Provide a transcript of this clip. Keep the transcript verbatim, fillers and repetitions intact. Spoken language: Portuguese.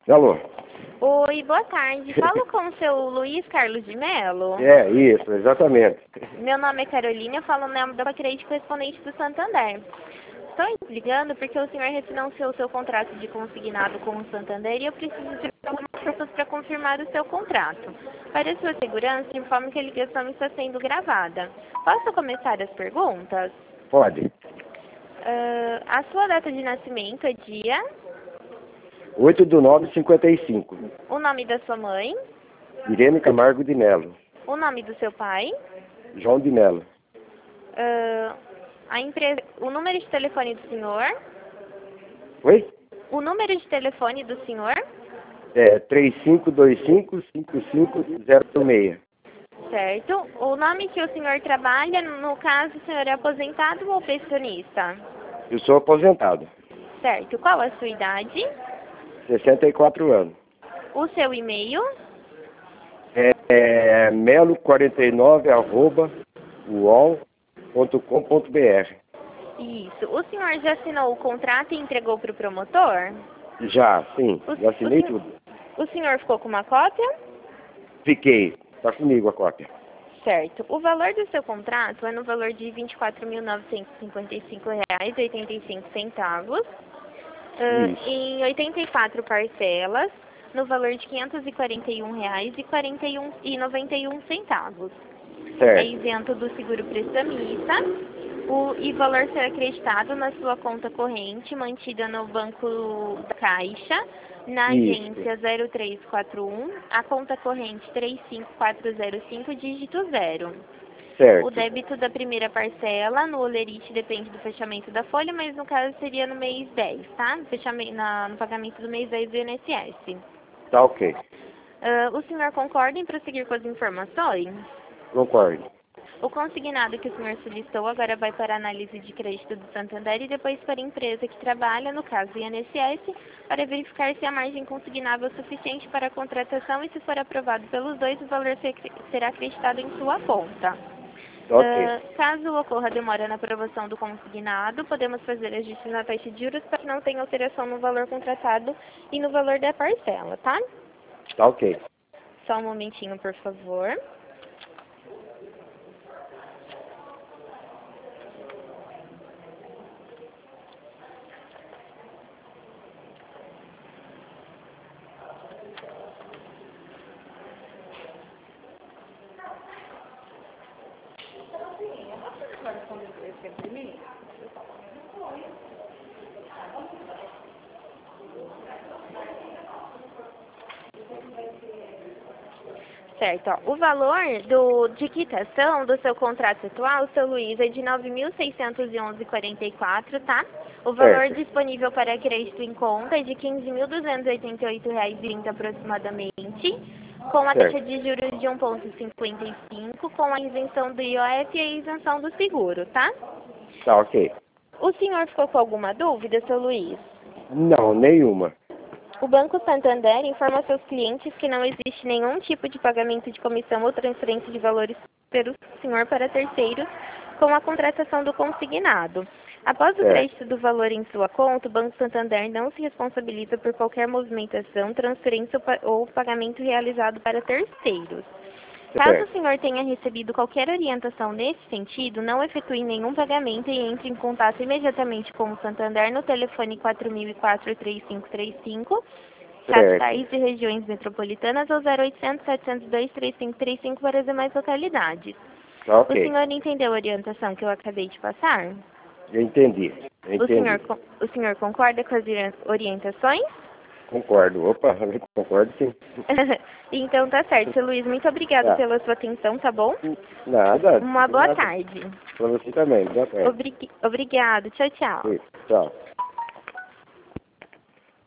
Alô? Oi, boa tarde. Falo com o seu Luiz Carlos de Mello? É, isso, exatamente. Meu nome é Carolina, eu falo no nome da Crédito Correspondente do Santander. Estou ligando porque o senhor refinanciou o seu contrato de consignado com o Santander e eu preciso de algumas pessoas para confirmar o seu contrato. Para sua segurança, informe que a ligação está sendo gravada. Posso começar as perguntas? Pode. Uh, a sua data de nascimento é dia? oito de nove de cinquenta e cinco. O nome da sua mãe? Irene Camargo de Melo. O nome do seu pai? João de Melo. Uh, a empresa, o número de telefone do senhor? Oi? O número de telefone do senhor? É três cinco dois cinco, cinco cinco zero seis. Certo. O nome que o senhor trabalha, no caso, o senhor é aposentado ou pensionista? Eu sou aposentado. Certo. Qual a sua idade? sessenta e quatro anos. O seu e-mail? É, é melo quarenta e nove arroba uol ponto com ponto br. Isso. O senhor já assinou o contrato e entregou para o promotor? Já, sim. O, Já assinei o, tudo. O senhor ficou com uma cópia? Fiquei. Tá comigo a cópia. Certo. O valor do seu contrato é no valor de vinte e quatro mil novecentos e cinquenta e cinco reais e oitenta e cinco centavos, uh, em oitenta e quatro parcelas, no valor de quinhentos e quarenta e um reais e noventa e um centavos. Certo. É isento do seguro prestamista. O e valor será acreditado na sua conta corrente, mantida no Banco da Caixa, na Isso. agência zero três quatro um, a conta corrente três cinco quatro zero cinco, dígito zero. Certo. O débito da primeira parcela no Olerite depende do fechamento da folha, mas no caso seria no mês dez, tá? No, fechamento, na, no pagamento do mês dez do I N S S. Tá ok. Uh, o senhor concorda em prosseguir com as informações? Concordo. O consignado que o senhor solicitou agora vai para a análise de crédito do Santander e depois para a empresa que trabalha, no caso I N S S, para verificar se a margem consignável é suficiente para a contratação e, se for aprovado pelos dois, o valor será acreditado em sua conta. Ok. Uh, caso ocorra demora na aprovação do consignado, podemos fazer ajustes na taxa de juros para que não tenha alteração no valor contratado e no valor da parcela, tá? Tá ok. Só um momentinho, por favor. Certo, ó. O valor do, de quitação do seu contrato atual, seu Luiz, é de nove mil seiscentos e onze reais e quarenta e quatro centavos, tá? O valor Certo. disponível para crédito em conta é de quinze mil duzentos e oitenta e oito reais e trinta centavos aproximadamente, com a Certo. taxa de juros de um vírgula cinquenta e cinco, com a isenção do I O F e a isenção do seguro, tá? Tá ok. O senhor ficou com alguma dúvida, seu Luiz? Não, nenhuma. O Banco Santander informa aos seus clientes que não existe nenhum tipo de pagamento de comissão ou transferência de valores pelo senhor para terceiros com a contratação do consignado. Após o Certo. crédito do valor em sua conta, o Banco Santander não se responsabiliza por qualquer movimentação, transferência ou pagamento realizado para terceiros. Caso Certo. o senhor tenha recebido qualquer orientação nesse sentido, não efetue nenhum pagamento e entre em contato imediatamente com o Santander no telefone quatro mil e quatro, três cinco três cinco, capitais e regiões metropolitanas, ou zero oitocentos, setecentos e dois, trinta e cinco trinta e cinco para as demais localidades. Tá ok. O senhor entendeu a orientação que eu acabei de passar? Eu entendi. Eu O entendi. senhor, o senhor concorda com as orientações? Concordo. Opa, concordo sim. Então tá certo, seu Luiz. Muito obrigada Tá. pela sua atenção, tá bom? Nada. Uma boa nada. tarde. Pra você também. Boa tarde. Obrig... Obrigado. Tchau, tchau. Isso. Tchau.